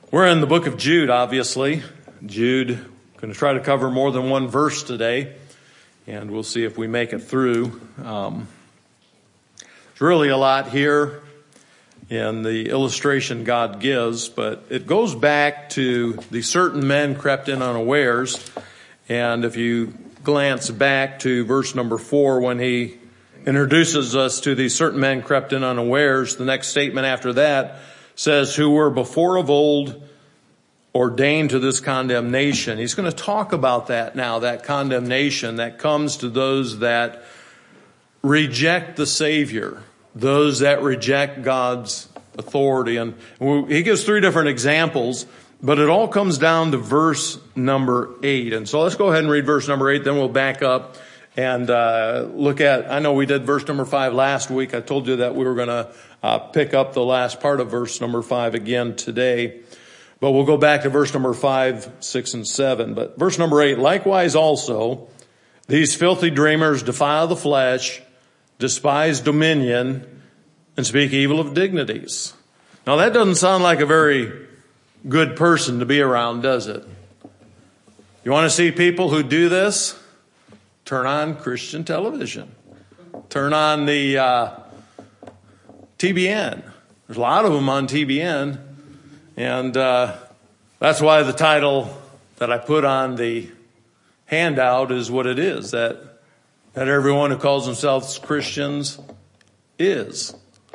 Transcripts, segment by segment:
We're in the book of Jude, obviously. Jude, going to try to cover more than one verse today, and we'll see if we make it through. There's really a lot here in the illustration God gives, but it goes back to the certain men crept in unawares. And if you glance back to verse number 4, when he introduces us to these certain men crept in unawares, the next statement after that says, who were before of old ordained to this condemnation. He's going to talk about that now, that condemnation that comes to those that reject the Savior, those that reject God's authority. And he gives 3 different examples, but it all comes down to verse number 8. And so let's go ahead and read verse number 8, then we'll back up and look at, I know we did verse number 5 last week. I told you that we were going to pick up the last part of verse number 5 again today. But we'll go back to verse number 5, 6, and 7. But verse number 8, likewise also, these filthy dreamers defile the flesh, despise dominion, and speak evil of dignities. Now that doesn't sound like a very good person to be around, does it? You want to see people who do this? Turn on Christian television. Turn on the TBN. There's a lot of them on TBN. And that's why the title that I put on the handout is what it is, that everyone who calls themselves Christians is.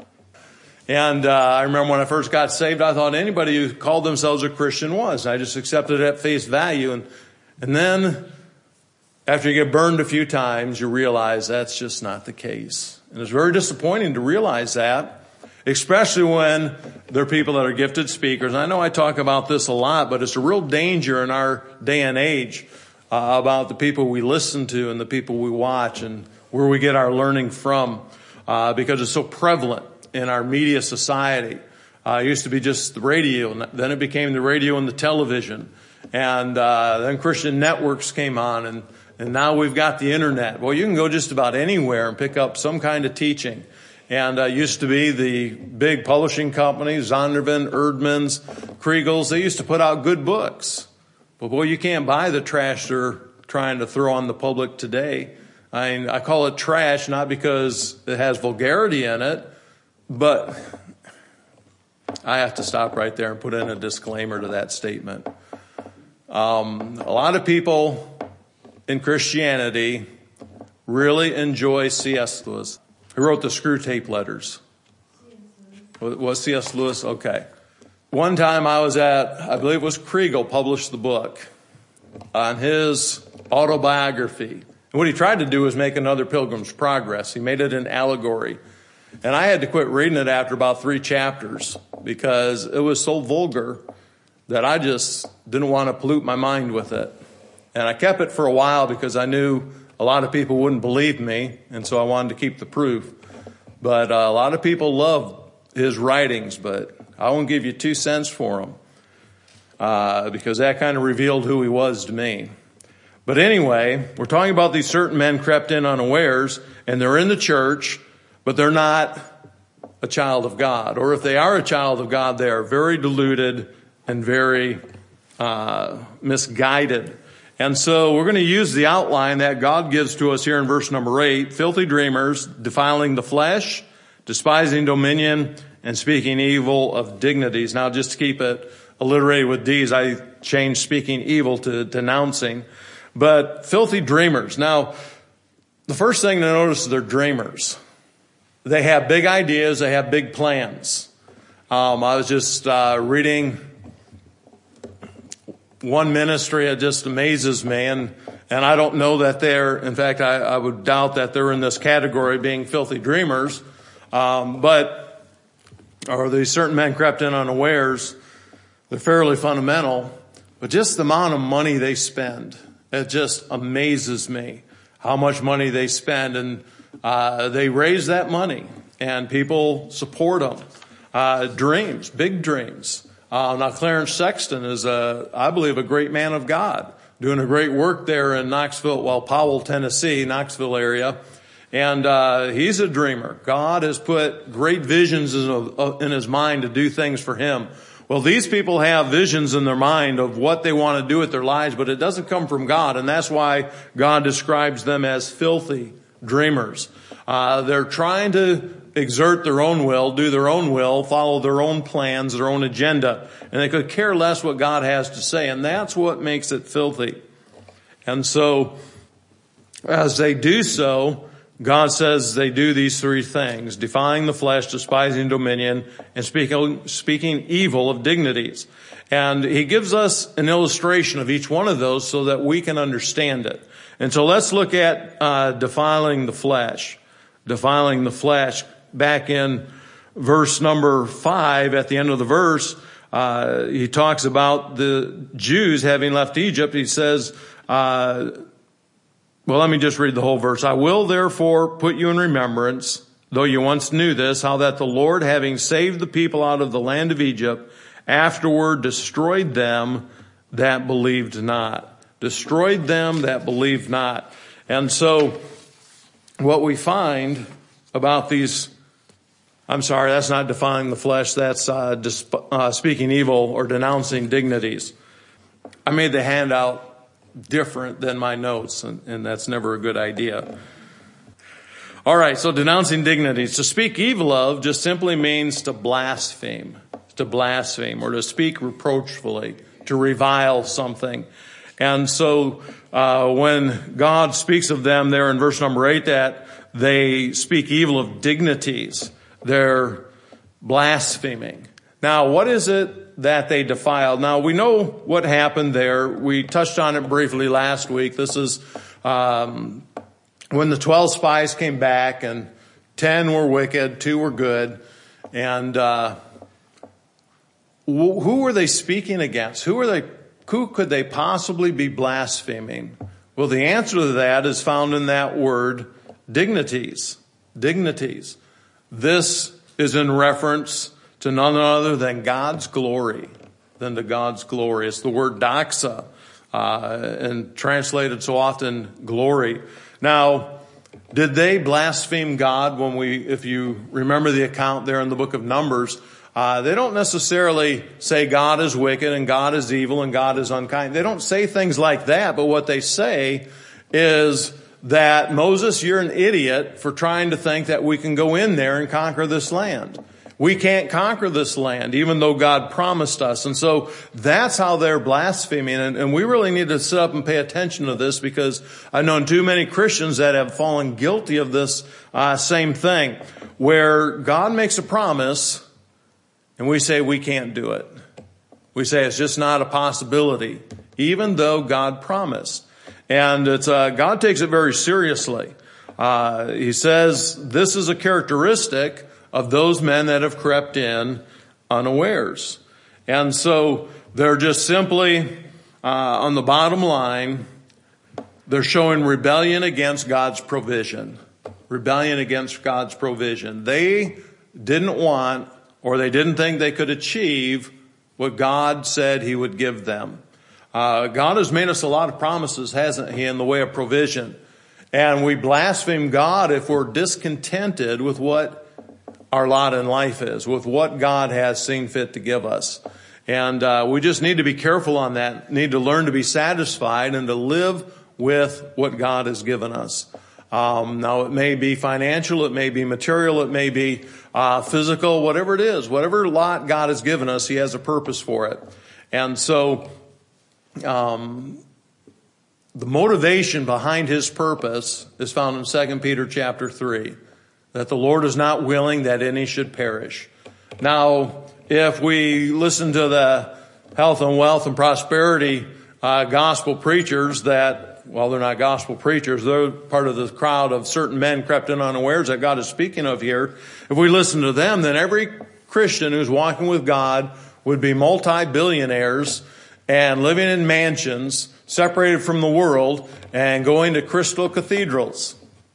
And I remember when I first got saved, I thought anybody who called themselves a Christian was. I just accepted it at face value. And then after you get burned a few times, you realize that's just not the case. And it's very disappointing to realize that, especially when there are people that are gifted speakers. I know I talk about this a lot, but it's a real danger in our day and age about the people we listen to and the people we watch and where we get our learning from, because it's so prevalent in our media society. It used to be just the radio, and then it became the radio and the television. And then Christian networks came on, and now we've got the internet. Well, you can go just about anywhere and pick up some kind of teaching. And used to be the big publishing companies, Zondervan, Erdman's, Kriegel's. They used to put out good books. But boy, you can't buy the trash they're trying to throw on the public today. I call it trash not because it has vulgarity in it, but I have to stop right there and put in a disclaimer to that statement. A lot of people in Christianity really enjoy C.S. Lewis. Who wrote the Screw Tape Letters? Was C.S. Lewis? Okay. One time I was I believe it was Kriegel, published the book on his autobiography. And what he tried to do was make another Pilgrim's Progress. He made it an allegory. And I had to quit reading it after about 3 chapters because it was so vulgar that I just didn't want to pollute my mind with it. And I kept it for a while because I knew a lot of people wouldn't believe me, and so I wanted to keep the proof. But a lot of people love his writings, but I won't give you 2 cents for them because that kind of revealed who he was to me. But anyway, we're talking about these certain men crept in unawares, and they're in the church, but they're not a child of God. Or if they are a child of God, they are very deluded and very misguided. And so we're going to use the outline that God gives to us here in verse number 8. Filthy dreamers, defiling the flesh, despising dominion, and speaking evil of dignities. Now, just to keep it alliterated with D's, I changed speaking evil to denouncing. But filthy dreamers. Now, the first thing to notice is they're dreamers. They have big ideas. They have big plans. I was just reading one ministry that just amazes me, and I don't know that in fact, I would doubt that they're in this category being filthy dreamers, or these certain men crept in unawares. They're fairly fundamental, but just the amount of money they spend, it just amazes me how much money they spend, and they raise that money, and people support them. Dreams, big dreams. Now Clarence Sexton is I believe a great man of God, doing a great work there in Powell, Tennessee, Knoxville area. And he's a dreamer. God has put great visions in his mind to do things for him. Well, these people have visions in their mind of what they want to do with their lives, but it doesn't come from God. And that's why God describes them as filthy dreamers. They're trying to exert their own will, do their own will, follow their own plans, their own agenda. And they could care less what God has to say. And that's what makes it filthy. And so, as they do so, God says they do these three things: defying the flesh, despising dominion, and speaking evil of dignities. And he gives us an illustration of each one of those so that we can understand it. And so let's look at defiling the flesh. Defiling the flesh. Back in verse number 5, at the end of the verse, he talks about the Jews having left Egypt. He says, well, let me just read the whole verse. I will therefore put you in remembrance, though you once knew this, how that the Lord, having saved the people out of the land of Egypt, afterward destroyed them that believed not. Destroyed them that believed not. And so what we find about these, I'm sorry, that's not defiling the flesh. That's speaking evil or denouncing dignities. I made the handout different than my notes, and that's never a good idea. All right, so denouncing dignities. To speak evil of just simply means to blaspheme, or to speak reproachfully, to revile something. And so when God speaks of them there in verse number 8, that they speak evil of dignities, they're blaspheming. Now, what is it that they defiled? Now, we know what happened there. We touched on it briefly last week. This is when the 12 spies came back, and 10 were wicked, 2 were good. And who were they speaking against? Who could they possibly be blaspheming? Well, the answer to that is found in that word, dignities. Dignities. This is in reference to none other than God's glory, It's the word doxa, and translated so often glory. Now, did they blaspheme God if you remember the account there in the book of Numbers, they don't necessarily say God is wicked and God is evil and God is unkind. They don't say things like that, but what they say is that, Moses, you're an idiot for trying to think that we can go in there and conquer this land. We can't conquer this land, even though God promised us. And so that's how they're blaspheming. And we really need to sit up and pay attention to this, because I've known too many Christians that have fallen guilty of this same thing, where God makes a promise and we say we can't do it. We say it's just not a possibility, even though God promised. And God takes it very seriously. He says this is a characteristic of those men that have crept in unawares. And so they're just simply, on the bottom line, they're showing rebellion against God's provision. Rebellion against God's provision. They didn't want, or they didn't think they could achieve what God said he would give them. God has made us a lot of promises, hasn't he, in the way of provision. And we blaspheme God if we're discontented with what our lot in life is, with what God has seen fit to give us. And we just need to be careful on that, need to learn to be satisfied and to live with what God has given us. Now, it may be financial, it may be material, it may be physical, whatever it is, whatever lot God has given us, he has a purpose for it. And so the motivation behind his purpose is found in 2 Peter chapter 3, that the Lord is not willing that any should perish. Now, if we listen to the health and wealth and prosperity gospel preachers that, well, they're not gospel preachers, they're part of the crowd of certain men crept in unawares that God is speaking of here. If we listen to them, then every Christian who's walking with God would be multi-billionaires and living in mansions, separated from the world, and going to crystal cathedrals.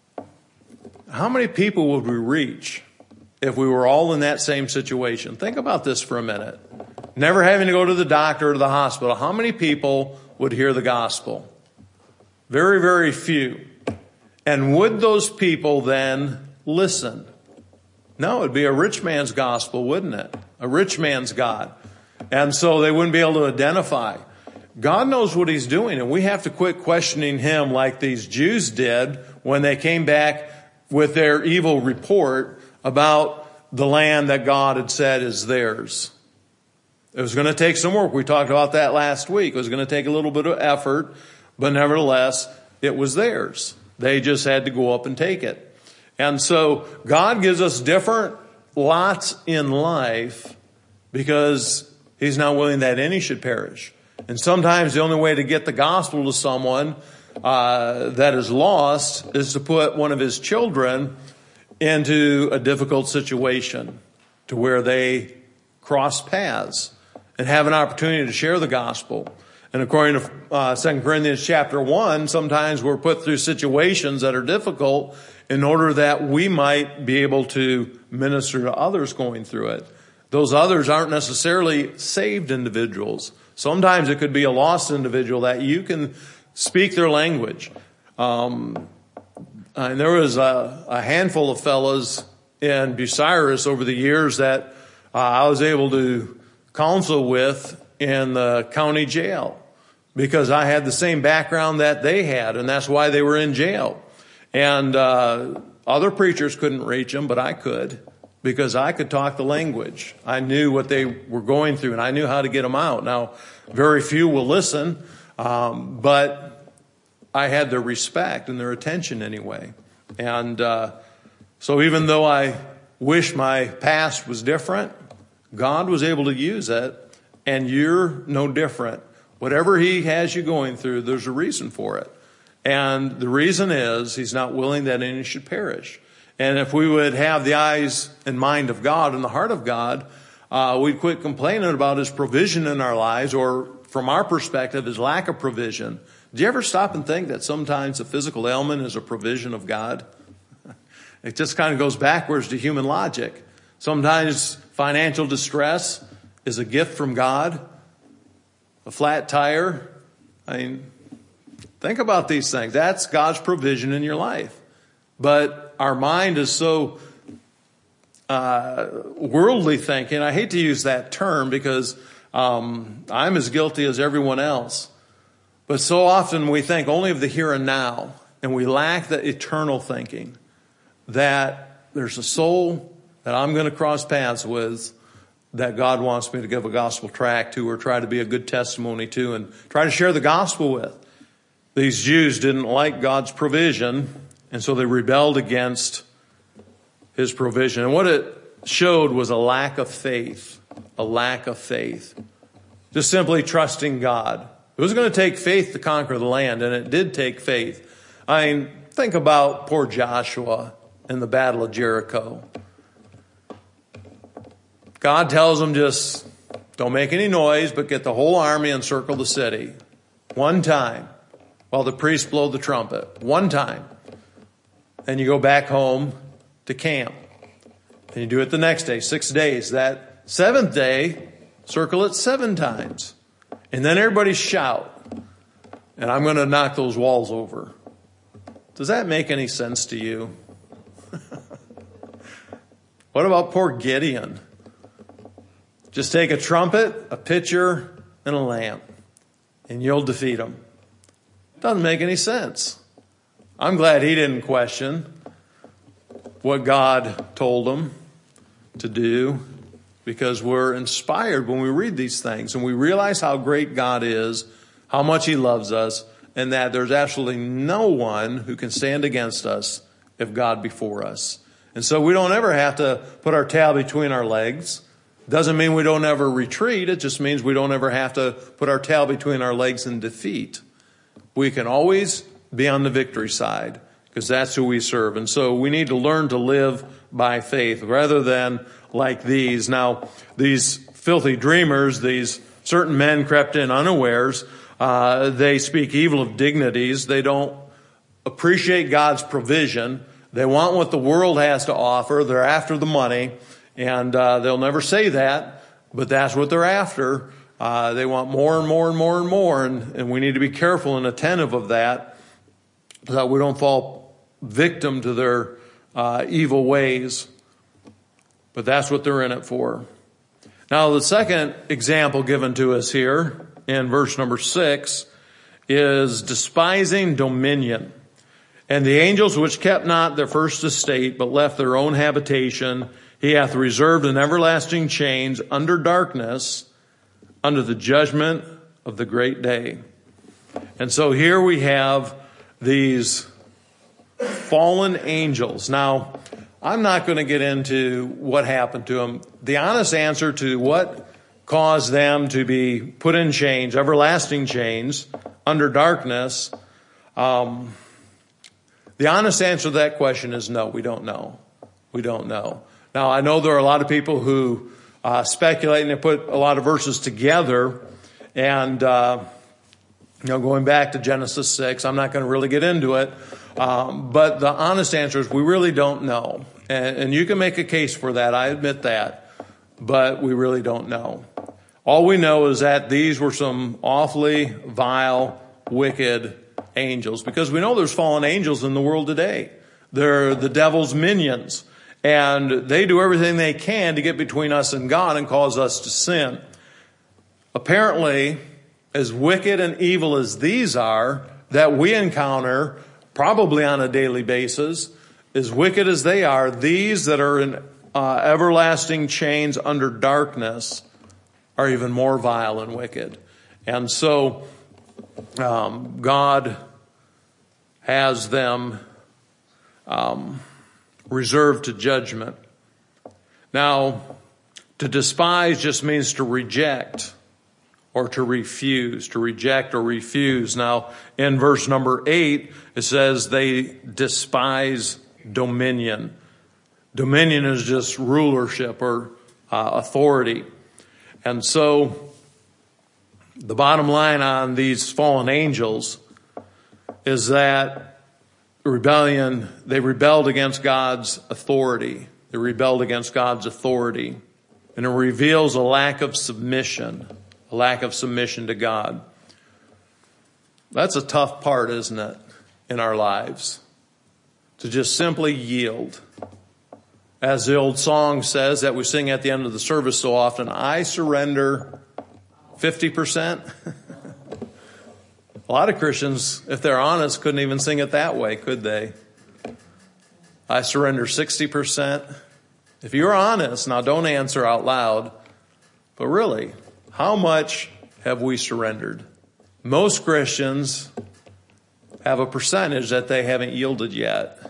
How many people would we reach if we were all in that same situation? Think about this for a minute. Never having to go to the doctor or to the hospital. How many people would hear the gospel? Very, very few. And would those people then listen? No, it'd be a rich man's gospel, wouldn't it? A rich man's God. And so they wouldn't be able to identify. God knows what he's doing, and we have to quit questioning him like these Jews did when they came back with their evil report about the land that God had said is theirs. It was going to take some work. We talked about that last week. It was going to take a little bit of effort, but nevertheless, it was theirs. They just had to go up and take it. And so God gives us different lots in life because he's not willing that any should perish. And sometimes the only way to get the gospel to someone that is lost is to put one of his children into a difficult situation to where they cross paths and have an opportunity to share the gospel. And according to 2 Corinthians chapter 1, sometimes we're put through situations that are difficult in order that we might be able to minister to others going through it. Those others aren't necessarily saved individuals. Sometimes it could be a lost individual that you can speak their language. And there was a handful of fellows in Bucyrus over the years that I was able to counsel with in the county jail because I had the same background that they had, and that's why they were in jail. And other preachers couldn't reach them, but I could because I could talk the language. I knew what they were going through, and I knew how to get them out. Now, very few will listen, but I had their respect and their attention anyway. And so even though I wish my past was different, God was able to use it, and you're no different. Whatever he has you going through, there's a reason for it. And the reason is he's not willing that any should perish. And if we would have the eyes and mind of God and the heart of God, we'd quit complaining about his provision in our lives, or from our perspective, his lack of provision. Do you ever stop and think that sometimes a physical ailment is a provision of God? It just kind of goes backwards to human logic. Sometimes financial distress is a gift from God. A flat tire. I mean, think about these things. That's God's provision in your life. But our mind is so worldly thinking. I hate to use that term because I'm as guilty as everyone else. But so often we think only of the here and now, and we lack the eternal thinking that there's a soul that I'm going to cross paths with that God wants me to give a gospel tract to or try to be a good testimony to and try to share the gospel with. These Jews didn't like God's provision, and so they rebelled against his provision. And what it showed was a lack of faith, just simply trusting God. It was going to take faith to conquer the land, and it did take faith. I mean, think about poor Joshua in the Battle of Jericho. God tells them just don't make any noise, but get the whole army and circle the city. One time, while the priests blow the trumpet. One time. Then you go back home to camp. And you do it the next day, 6 days. That seventh day, circle it 7 times. And then everybody shout. And I'm going to knock those walls over. Does that make any sense to you? What about poor Gideon? Just take a trumpet, a pitcher, and a lamp, and you'll defeat them. Doesn't make any sense. I'm glad he didn't question what God told him to do, because we're inspired when we read these things and we realize how great God is, how much he loves us, and that there's absolutely no one who can stand against us if God be for us. And so we don't ever have to put our tail between our legs. Doesn't mean we don't ever retreat. It just means we don't ever have to put our tail between our legs and defeat. We can always be on the victory side because that's who we serve. And so we need to learn to live by faith rather than like these. Now, these filthy dreamers, these certain men crept in unawares. They speak evil of dignities. They don't appreciate God's provision. They want what the world has to offer. They're after the money. And they'll never say that, but that's what they're after. They want more and more and more and more, and we need to be careful and attentive of that so that we don't fall victim to their evil ways. But that's what they're in it for. Now, the second example given to us here in verse number 6 is despising dominion. And the angels which kept not their first estate, but left their own habitation, he hath reserved in everlasting chains under darkness, under the judgment of the great day. And so here we have these fallen angels. Now, I'm not going to get into what happened to them. The honest answer to what caused them to be put in chains, everlasting chains, under darkness, the honest answer to that question is no, we don't know. We don't know. Now, I know there are a lot of people who speculate and they put a lot of verses together. And, going back to Genesis 6, I'm not going to really get into it. But the honest answer is we really don't know. And you can make a case for that. I admit that. But we really don't know. All we know is that these were some awfully vile, wicked angels, because we know there's fallen angels in the world today. They're the devil's minions, and they do everything they can to get between us and God and cause us to sin. Apparently, as wicked and evil as these are that we encounter probably on a daily basis, as wicked as they are, these that are in everlasting chains under darkness are even more vile and wicked. And so God has them reserved to judgment. Now, to despise just means to reject or to refuse, to reject or refuse. Now, in verse number 8, it says they despise dominion. Dominion is just rulership or authority. And so the bottom line on these fallen angels is that rebellion, they rebelled against God's authority. They rebelled against God's authority. And it reveals a lack of submission to God. That's a tough part, isn't it, in our lives? To just simply yield. As the old song says that we sing at the end of the service so often, I surrender 50%. A lot of Christians, if they're honest, couldn't even sing it that way, could they? I surrender 60%. If you're honest, now don't answer out loud, but really, how much have we surrendered? Most Christians have a percentage that they haven't yielded yet.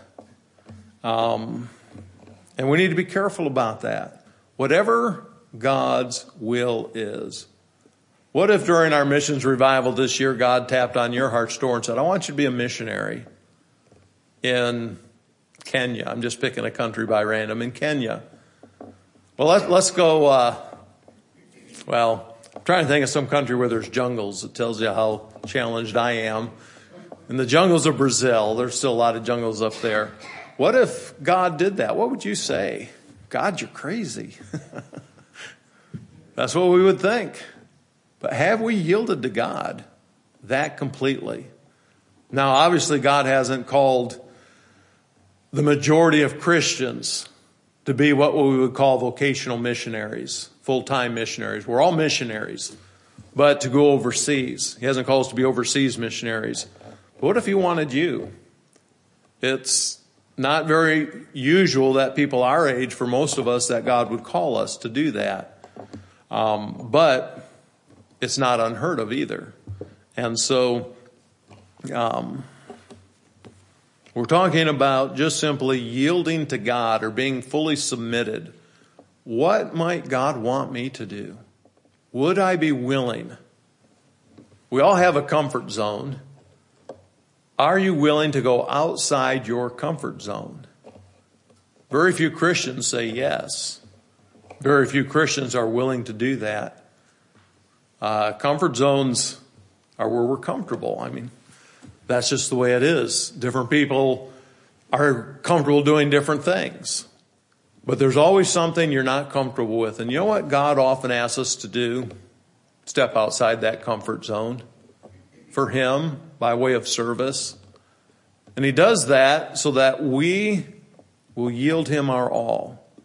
And we need to be careful about that. Whatever God's will is. What if during our missions revival this year, God tapped on your heart's door and said, I want you to be a missionary in Kenya. I'm just picking a country by random. In Kenya. Well, let's go, I'm trying to think of some country where there's jungles. It tells you how challenged I am. In the jungles of Brazil, there's still a lot of jungles up there. What if God did that? What would you say? God, you're crazy. That's what we would think. But have we yielded to God that completely? Now, obviously, God hasn't called the majority of Christians to be what we would call vocational missionaries, full-time missionaries. We're all missionaries, but to go overseas. He hasn't called us to be overseas missionaries. But what if he wanted you? It's not very usual that people our age, for most of us, that God would call us to do that. But it's not unheard of either. And so we're talking about just simply yielding to God or being fully submitted. What might God want me to do? Would I be willing? We all have a comfort zone. Are you willing to go outside your comfort zone? Very few Christians say yes. Very few Christians are willing to do that. Comfort zones are where we're comfortable. I mean, that's just the way it is. Different people are comfortable doing different things. But there's always something you're not comfortable with. And you know what God often asks us to do? Step outside that comfort zone for him by way of service. And he does that so that we will yield him our all.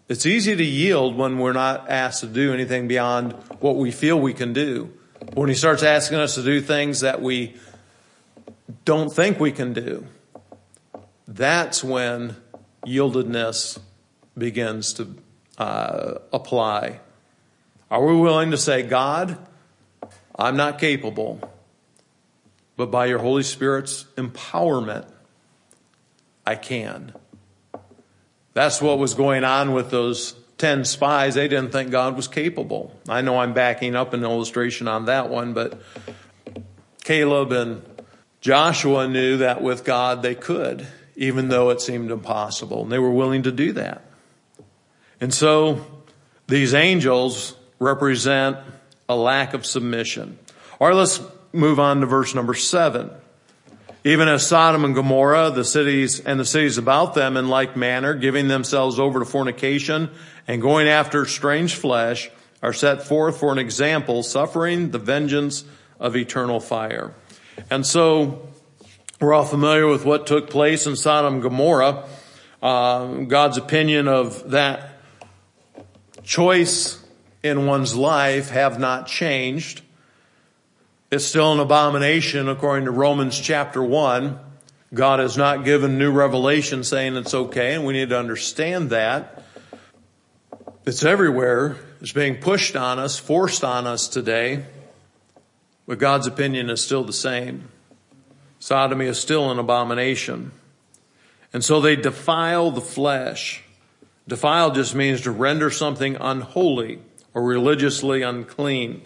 It's easy to yield when we're not asked to do anything beyond what we feel we can do. When he starts asking us to do things that we don't think we can do, that's when yieldedness begins to apply. Are we willing to say, God, I'm not capable, but by your Holy Spirit's empowerment, I can. That's what was going on with those 10 spies. They didn't think God was capable. I know I'm backing up an illustration on that one, but Caleb and Joshua knew that with God they could, even though it seemed impossible. And they were willing to do that. And so these angels represent a lack of submission. All right, let's move on to verse number 7. Even as Sodom and Gomorrah, the cities about them in like manner, giving themselves over to fornication and going after strange flesh, are set forth for an example, suffering the vengeance of eternal fire. And so we're all familiar with what took place in Sodom and Gomorrah. God's opinion of that choice in one's life have not changed. It's still an abomination according to Romans chapter 1. God has not given new revelation saying it's okay, and we need to understand that. It's everywhere. It's being pushed on us, forced on us today. But God's opinion is still the same. Sodomy is still an abomination. And so they defile the flesh. Defile just means to render something unholy or religiously unclean.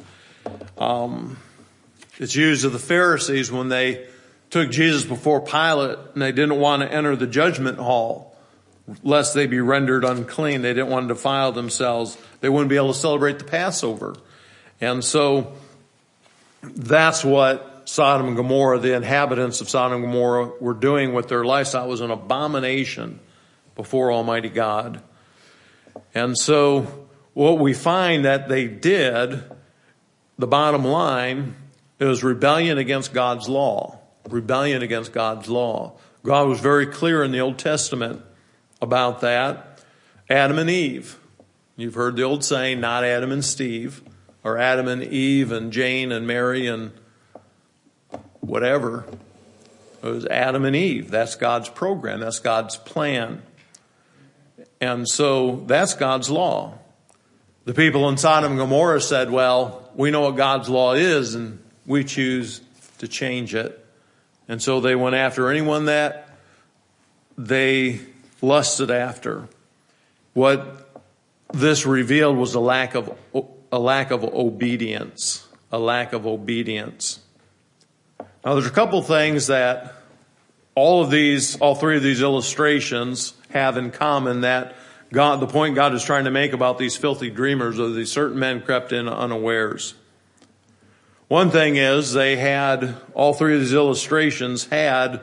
It's used of the Pharisees when they took Jesus before Pilate and they didn't want to enter the judgment hall lest they be rendered unclean. They didn't want to defile themselves. They wouldn't be able to celebrate the Passover. And so that's what Sodom and Gomorrah, the inhabitants of Sodom and Gomorrah, were doing with their lifestyle. It was an abomination before Almighty God. And so what we find that they did, the bottom line, it was rebellion against God's law. Rebellion against God's law. God was very clear in the Old Testament about that. Adam and Eve. You've heard the old saying, not Adam and Steve, or Adam and Eve and Jane and Mary and whatever. It was Adam and Eve. That's God's program. That's God's plan. And so that's God's law. The people in Sodom and Gomorrah said, well, we know what God's law is, and we choose to change it. And so they went after anyone that they lusted after. What this revealed was a lack of obedience. A lack of obedience. Now there's a couple things that all three of these illustrations have in common that the point God is trying to make about these filthy dreamers, or these certain men crept in unawares. One thing is all three of these illustrations had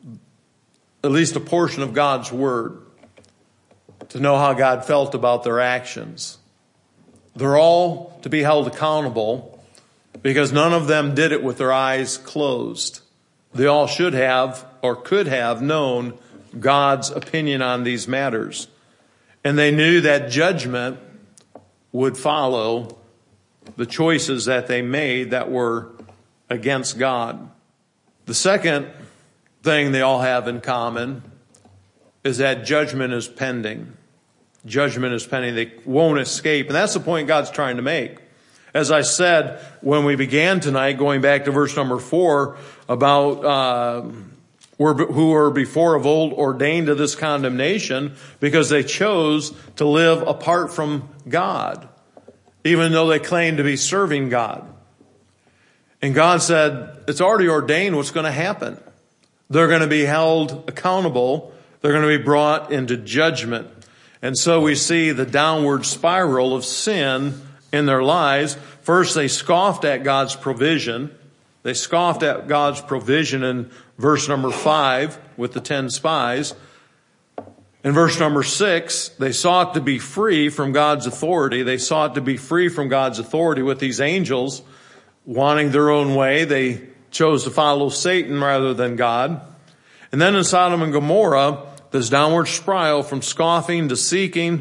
at least a portion of God's word to know how God felt about their actions. They're all to be held accountable because none of them did it with their eyes closed. They all should have or could have known God's opinion on these matters. And they knew that judgment would follow the choices that they made that were against God. The second thing they all have in common is that judgment is pending. Judgment is pending. They won't escape. And that's the point God's trying to make. As I said when we began tonight, going back to verse number 4, about who were before of old ordained to this condemnation because they chose to live apart from God, even though they claimed to be serving God. And God said, it's already ordained what's going to happen. They're going to be held accountable. They're going to be brought into judgment. And so we see the downward spiral of sin in their lives. First, they scoffed at God's provision. They scoffed at God's provision in verse number 5 with the 10 spies. In verse number 6, they sought to be free from God's authority. They sought to be free from God's authority with these angels wanting their own way. They chose to follow Satan rather than God. And then in Sodom and Gomorrah, this downward spiral from scoffing to seeking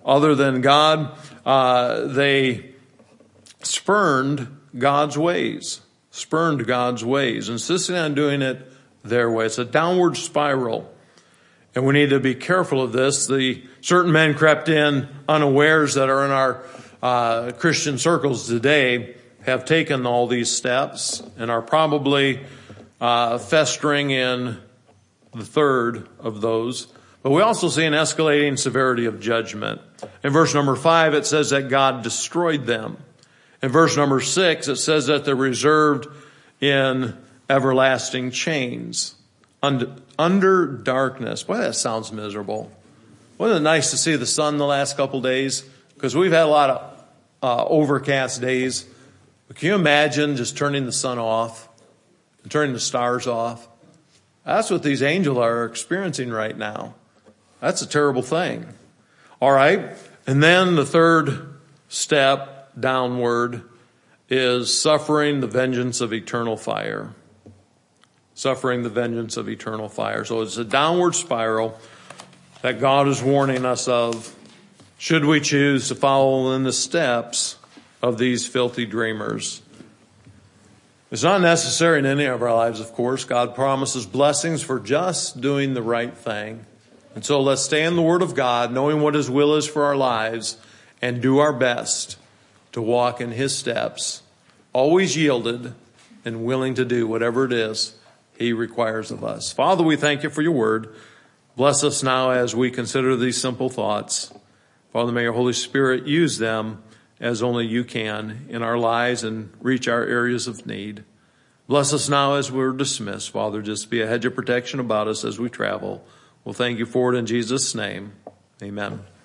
other than God. They spurned God's ways, insisting on doing it their way. It's a downward spiral. And we need to be careful of this. The certain men crept in unawares that are in our Christian circles today have taken all these steps and are probably festering in the third of those. But we also see an escalating severity of judgment. In verse number 5, it says that God destroyed them. In verse number 6, it says that they're reserved in everlasting chains under darkness. Boy, that sounds miserable. Wasn't it nice to see the sun the last couple days? Because we've had a lot of overcast days. But can you imagine just turning the sun off and turning the stars off? That's what these angels are experiencing right now. That's a terrible thing. All right. And then the third step downward is suffering the vengeance of eternal fire. Suffering the vengeance of eternal fire. So it's a downward spiral that God is warning us of, should we choose to follow in the steps of these filthy dreamers. It's not necessary in any of our lives, of course. God promises blessings for just doing the right thing. And so let's stay in the Word of God, knowing what His will is for our lives, and do our best to walk in His steps, always yielded and willing to do whatever it is He requires of us. Father, we thank You for Your Word. Bless us now as we consider these simple thoughts. Father, may Your Holy Spirit use them as only You can in our lives and reach our areas of need. Bless us now as we're dismissed. Father, just be a hedge of protection about us as we travel. We'll thank You for it in Jesus' name. Amen.